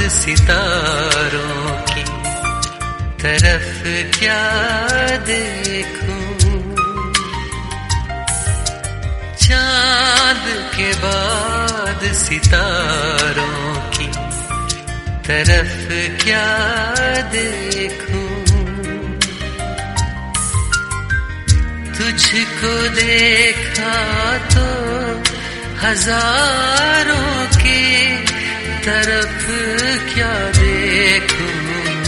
सितारों की तरफ क्या देखूं, चांद के बाद सितारों की तरफ क्या देखूं, तुझको देखा तो हजारों की तरफ क्या देखूं,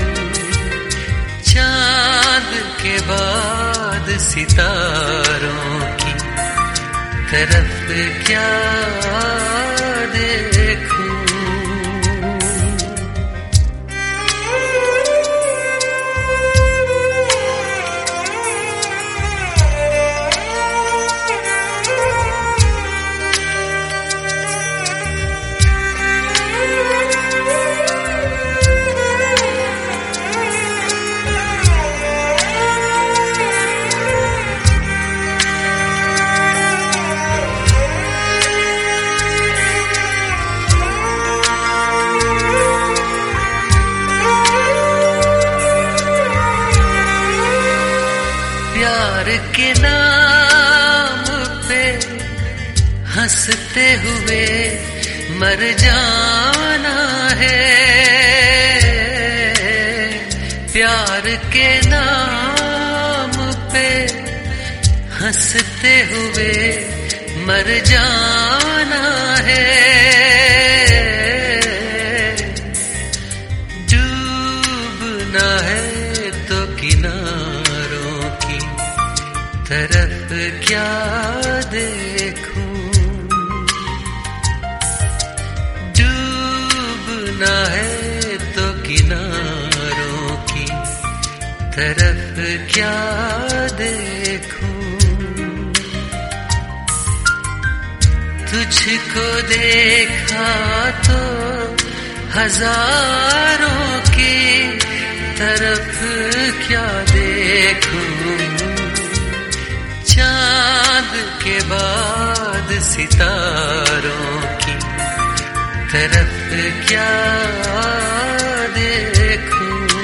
चांद के बाद सितारों की तरफ क्या देखूं। प्यार के नाम पे हंसते हुए मर जाना है, प्यार के नाम पे हंसते हुए मर जाना है, डूबना है तो किनारों की तरफ क्या देखूं, डूबना है तो किनारों की तरफ क्या देखूं, तुझको देखा तो हजारों की तरफ क्या देखूं, चांद के बाद सितारों की तरफ क्या देखूं।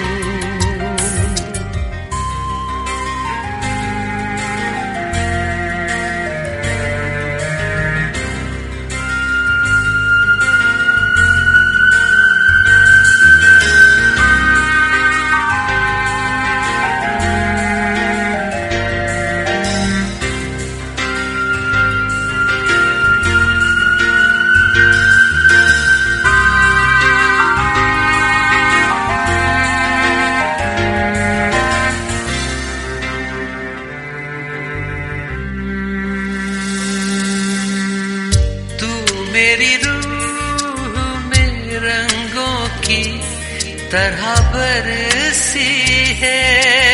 मेरी रूह में रंगों की तरह बरसी है,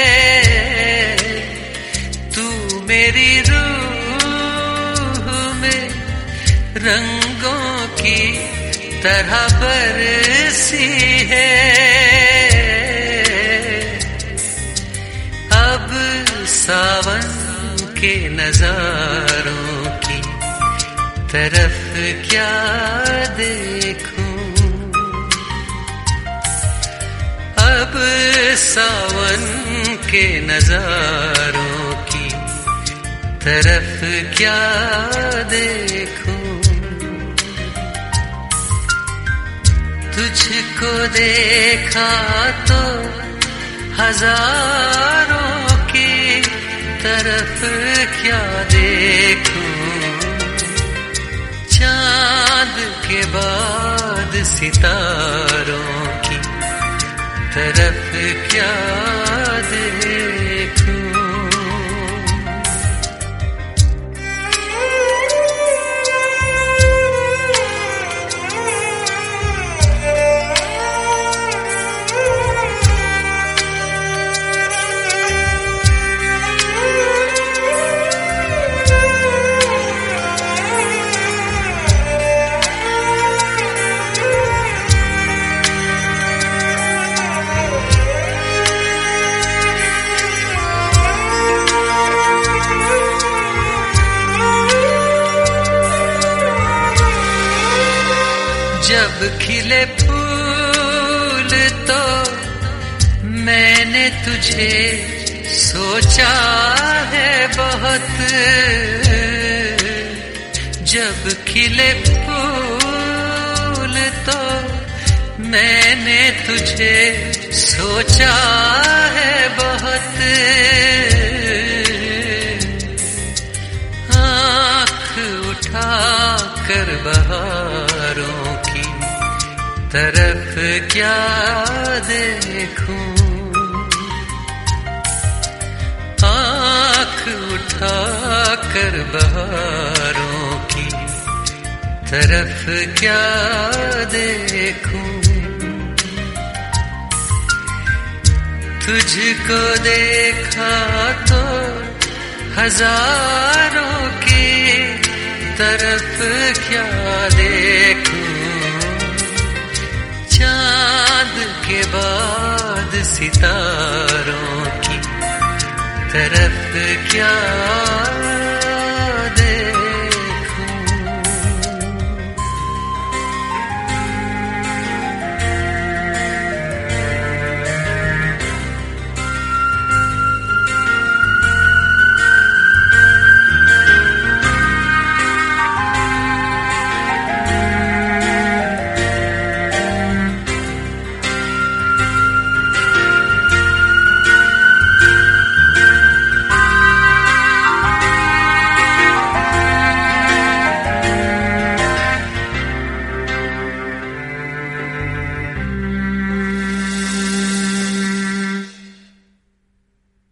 तू मेरी रूह में रंगों की तरह बरसी है, अब सावन के नजारों की तरफ क्या देखूं, अब सावन के नजारों की तरफ क्या देखूं, तुझको देखा तो हजारों की तरफ क्या देखूं, चांद के बाद सितारों की तरफ क्या देखूं। जब खिले फूल मैंने तुझे सोचा है बहुत, जब खिले फूल तो मैंने तुझे सोचा है बहुत। आँख उठा कर बहारों की तरफ क्या देखूं, आँख उठा कर बहारों की तरफ क्या देखूं। तुझको देखा तो हजारों की तरफ क्या देखूं, चांद के बाद सितारों की तरफ क्या